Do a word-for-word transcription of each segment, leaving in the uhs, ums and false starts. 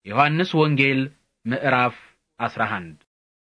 ዮሐንስ ወንጌል ምዕራፍ አስራ አንድ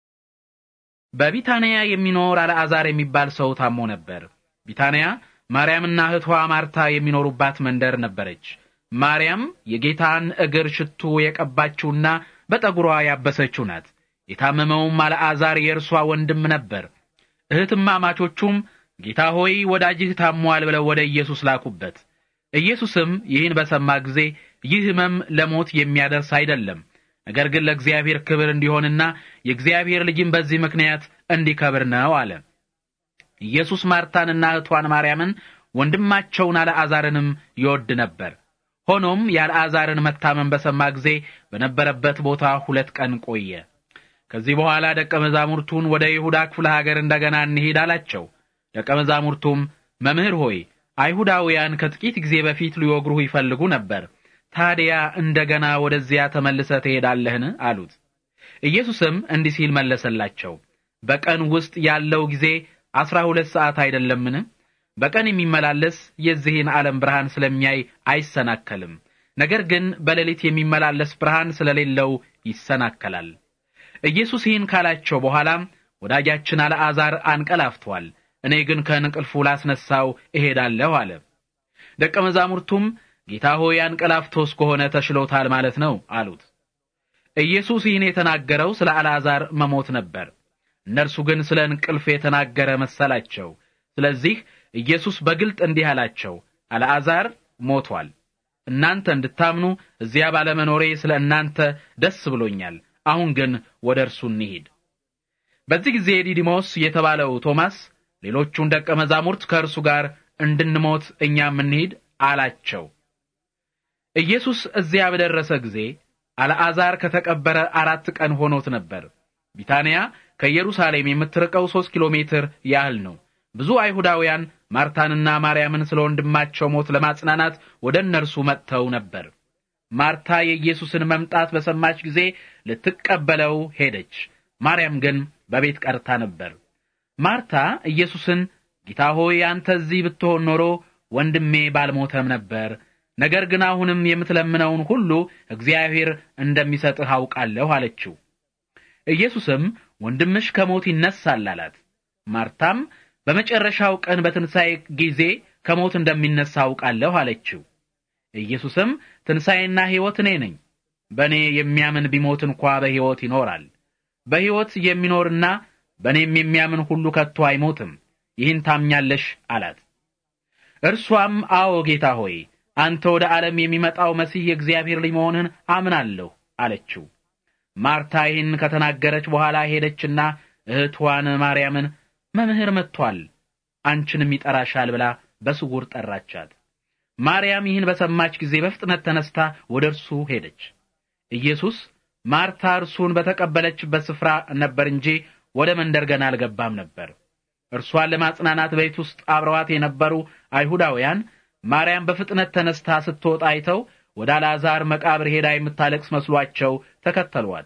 በቢታንያ የሚኖር አልዓዛር የሚባል ሰው ታሞ ነበር። ቢታንያ ማርያምና እህቷ ማርታ የሚኖሩባት መንደር ነበረች። ማርያም የጌታን እግር ሽቱ የቀባችውና በጠጉሯ ያበሰችው ናት። የታመመውም አልዓዛር የእርሷ ወንድም ነበር። እህትማማቾቹም ጌታ ሆይ ወዳጅህ ታሟል ብለው ወደ ኢየሱስ ላኩበት። ኢየሱስም ይህን በሰማ ጊዜ ይህ ሕመም ለሞት የሚያደርስ አይደለም፣ ነገር ግን ለእግዚአብሔር ክብር እንዲሆንና የእግዚአብሔር ልጅም በዚህ ምክንያት እንዲከብር ነው አለ። ኢየሱስ ማርታንና እህቷን ማርያምን ወንድማቸውን አልዓዛርንም ይወድ ነበር። ሆኖም የአልዓዛርን መታመም በሰማ ጊዜ በነበረበት ቦታ ሁለት ቀን ቆየ። ከዚህ በኋላ ደቀ መዛሙርቱን ወደ ይሁዳ ክፍለ ሀገር እንደገና እንሂድ አላቸው። ደቀ መዛሙርቱም መምህር ሆይ አይሁዳውያን ከጥቂት ጊዜ በፊት ሊወግሩህ ይፈልጉ ነበር፣ ታዲያ እንደገና ወደዚያ ተመልሰህ ትሄዳለህን አሉት። ኢየሱስም እንዲህ ሲል መለሰላቸው፣ በቀን ውስጥ ያለው ጊዜ አስራ ሁለት ሰዓት አይደለምን? በቀን የሚመላለስ የዚህን ዓለም ብርሃን ስለሚያይ አይሰናከልም፣ ነገር ግን በሌሊት የሚመላለስ ብርሃን ስለሌለው ይሰናከላል። ኢየሱስ ይህን ካላቸው በኋላ ወዳጃችን አልዓዛር አንቀላፍቷል፣ እኔ ግን ከእንቅልፉ ላስነሳው እሄዳለሁ አለ። ደቀ መዛሙርቱም ጌታ ሆይ አንቀላፍቶስ ከሆነ ተሽሎታል ማለት ነው አሉት። ኢየሱስ ይህን የተናገረው ስለ አልዓዛር መሞት ነበር። እነርሱ ግን ስለ እንቅልፍ የተናገረ መሰላቸው። ስለዚህ ኢየሱስ በግልጥ እንዲህ አላቸው፣ አልዓዛር ሞቷል። እናንተ እንድታምኑ እዚያ ባለመኖሬ ስለ እናንተ ደስ ብሎኛል። አሁን ግን ወደ እርሱ እንሂድ። በዚህ ጊዜ ዲዲሞስ የተባለው ቶማስ ሌሎቹን ደቀ መዛሙርት ከእርሱ ጋር እንድንሞት እኛም እንሂድ አላቸው። ኢየሱስ እዚያ በደረሰ ጊዜ አልዓዛር ከተቀበረ አራት ቀን ሆኖት ነበር። ቢታንያ ከኢየሩሳሌም የምትርቀው ሦስት ኪሎ ሜትር ያህል ነው። ብዙ አይሁዳውያን ማርታንና ማርያምን ስለ ወንድማቸው ሞት ለማጽናናት ወደ እነርሱ መጥተው ነበር። ማርታ የኢየሱስን መምጣት በሰማች ጊዜ ልትቀበለው ሄደች። ማርያም ግን በቤት ቀርታ ነበር። ማርታ ኢየሱስን ጌታ ሆይ አንተ እዚህ ብትሆን ኖሮ ወንድሜ ባልሞተም ነበር፣ ነገር ግን አሁንም የምትለምነውን ሁሉ እግዚአብሔር እንደሚሰጥህ አውቃለሁ አለችው። ኢየሱስም ወንድምሽ ከሞት ይነሳል አላት። ማርታም በመጨረሻው ቀን በትንሣኤ ጊዜ ከሞት እንደሚነሳ አውቃለሁ አለችው። ኢየሱስም ትንሣኤና ሕይወት እኔ ነኝ፣ በእኔ የሚያምን ቢሞት እንኳ በሕይወት ይኖራል። በሕይወት የሚኖርና በእኔም የሚያምን ሁሉ ከቶ አይሞትም። ይህን ታምኛለሽ አላት። እርሷም አዎ ጌታ ሆይ አንተ ወደ ዓለም የሚመጣው መሲህ የእግዚአብሔር ልጅ መሆንህን አምናለሁ አለችው። ማርታ ይህን ከተናገረች በኋላ ሄደችና እህቷን ማርያምን መምህር መጥቷል፣ አንቺንም ይጠራሻል ብላ በስውር ጠራቻት። ማርያም ይህን በሰማች ጊዜ በፍጥነት ተነስታ ወደ እርሱ ሄደች። ኢየሱስ ማርታ እርሱን በተቀበለችበት ስፍራ ነበር እንጂ ወደ መንደር ገና አልገባም ነበር። እርሷን ለማጽናናት ቤት ውስጥ አብረዋት የነበሩ አይሁዳውያን ማርያም በፍጥነት ተነስታ ስትወጣ አይተው ወደ አልዓዛር መቃብር ሄዳ የምታለቅስ መስሏቸው ተከተሏት።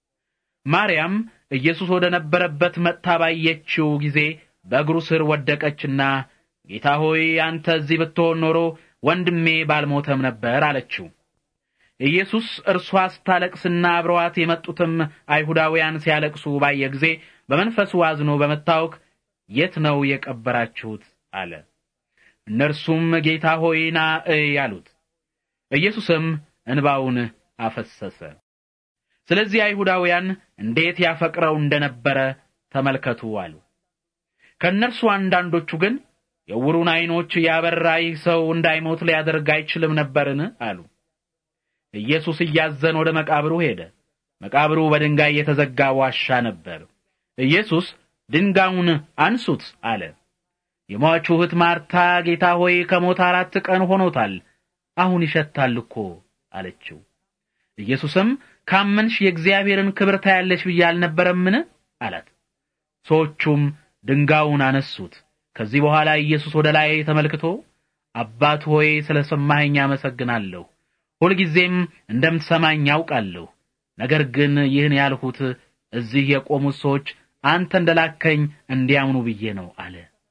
ማርያም ኢየሱስ ወደ ነበረበት መጥታ ባየችው ጊዜ በእግሩ ስር ወደቀችና ጌታ ሆይ አንተ እዚህ ብትሆን ኖሮ ወንድሜ ባልሞተም ነበር አለችው። ኢየሱስ እርሷ ስታለቅስና አብረዋት የመጡትም አይሁዳውያን ሲያለቅሱ ባየ ጊዜ በመንፈሱ አዝኖ በመታወክ የት ነው የቀበራችሁት አለ። እነርሱም ጌታ ሆይ ና እይ አሉት። ኢየሱስም እንባውን አፈሰሰ። ስለዚህ አይሁዳውያን እንዴት ያፈቅረው እንደነበረ ተመልከቱ አሉ። ከእነርሱ አንዳንዶቹ ግን የዕውሩን ዓይኖች ያበራ ይህ ሰው እንዳይሞት ሊያደርግ አይችልም ነበርን አሉ። ኢየሱስ እያዘነ ወደ መቃብሩ ሄደ። መቃብሩ በድንጋይ የተዘጋ ዋሻ ነበር። ኢየሱስ ድንጋዩን አንሱት አለ። የሟቹ እህት ማርታ ጌታ ሆይ ከሞት አራት ቀን ሆኖታል፣ አሁን ይሸታል እኮ አለችው። ኢየሱስም ካመንሽ የእግዚአብሔርን ክብር ታያለሽ ብዬ አልነበረምን አላት። ሰዎቹም ድንጋዩን አነሱት። ከዚህ በኋላ ኢየሱስ ወደ ላይ ተመልክቶ አባት ሆይ ስለሰማኸኝ አመሰግናለሁ፣ ሁልጊዜም እንደምትሰማኝ ያውቃለሁ። ነገር ግን ይህን ያልሁት እዚህ የቆሙት ሰዎች አንተ እንደላከኝ እንዲያምኑ ብዬ ነው አለ።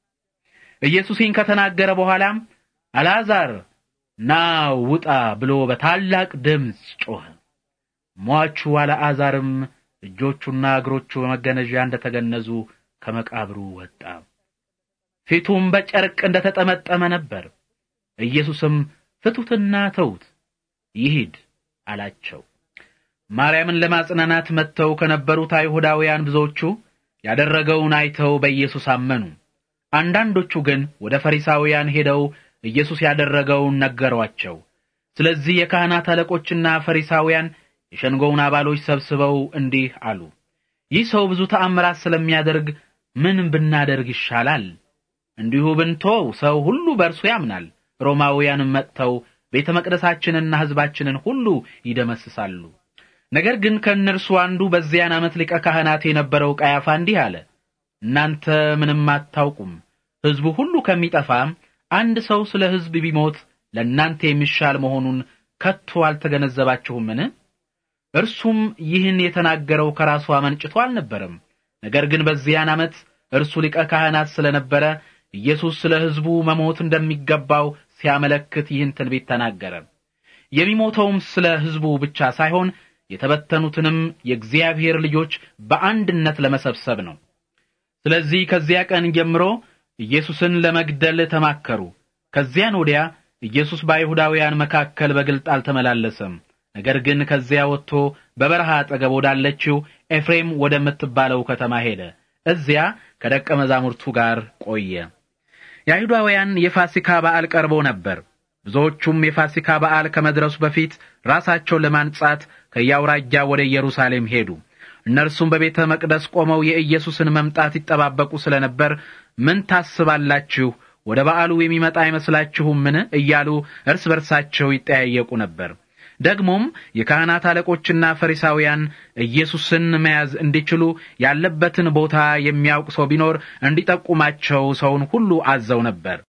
ኢየሱስ ይህን ከተናገረ በኋላ አልዓዛር ና ውጣ ብሎ በታላቅ ድምፅ ጮኸ። ሟቹ አልዓዛርም እጆቹና እግሮቹ በመገነዣ እንደተገነዙ ከመቃብሩ ወጣ። ፊቱም በጨርቅ እንደተጠመጠመ ነበር። ኢየሱስም ፍቱትና ተውት ይሂድ አላቸው። ማርያምን ለማጽናናት መጥተው ከነበሩት አይሁዳውያን ብዙዎቹ ያደረገውን አይተው በኢየሱስ አመኑ። አንዳንዶቹ ግን ወደ ፈሪሳውያን ሄደው ኢየሱስ ያደረገውን ነገሯቸው። ስለዚህ የካህናት አለቆችና ፈሪሳውያን የሸንጎውን አባሎች ሰብስበው እንዲህ አሉ፣ ይህ ሰው ብዙ ተአምራት ስለሚያደርግ ምን ብናደርግ ይሻላል? እንዲሁ ብንተው ሰው ሁሉ በእርሱ ያምናል። ሮማውያንም መጥተው ቤተ መቅደሳችንና ሕዝባችንን ሁሉ ይደመስሳሉ። ነገር ግን ከእነርሱ አንዱ በዚያን ዓመት ሊቀ ካህናት የነበረው ቀያፋ እንዲህ አለ፣ እናንተ ምንም አታውቁም። ሕዝቡ ሁሉ ከሚጠፋ አንድ ሰው ስለ ሕዝብ ቢሞት ለእናንተ የሚሻል መሆኑን ከቶ አልተገነዘባችሁምን? እርሱም ይህን የተናገረው ከራሱ አመንጭቶ አልነበረም። ነገር ግን በዚያን ዓመት እርሱ ሊቀ ካህናት ስለነበረ ኢየሱስ ስለ ሕዝቡ መሞት እንደሚገባው ሲያመለክት ይህን ትንቢት ተናገረ። የሚሞተውም ስለ ሕዝቡ ብቻ ሳይሆን የተበተኑትንም የእግዚአብሔር ልጆች በአንድነት ለመሰብሰብ ነው። ስለዚህ ከዚያ ቀን ጀምሮ ኢየሱስን ለመግደል ተማከሩ። ከዚያን ወዲያ ኢየሱስ በአይሁዳውያን መካከል በግልጥ አልተመላለሰም። ነገር ግን ከዚያ ወጥቶ በበረሃ አጠገብ ወዳለችው ኤፍሬም ወደምትባለው ከተማ ሄደ። እዚያ ከደቀ መዛሙርቱ ጋር ቆየ። የአይሁዳውያን የፋሲካ በዓል ቀርቦ ነበር። ብዙዎቹም የፋሲካ በዓል ከመድረሱ በፊት ራሳቸውን ለማንጻት ከያውራጃው ወደ ኢየሩሳሌም ሄዱ። እነርሱም በቤተ መቅደስ ቆመው የኢየሱስን መምጣት ይጠባበቁ ስለነበር ምን ታስባላችሁ? ወደ በዓሉ የሚመጣ አይመስላችሁምን? እያሉ እርስ በርሳቸው ይጠያየቁ ነበር። ደግሞም የካህናት አለቆችና ፈሪሳውያን ኢየሱስን መያዝ እንዲችሉ ያለበትን ቦታ የሚያውቅ ሰው ቢኖር እንዲጠቁማቸው ሰውን ሁሉ አዘው ነበር።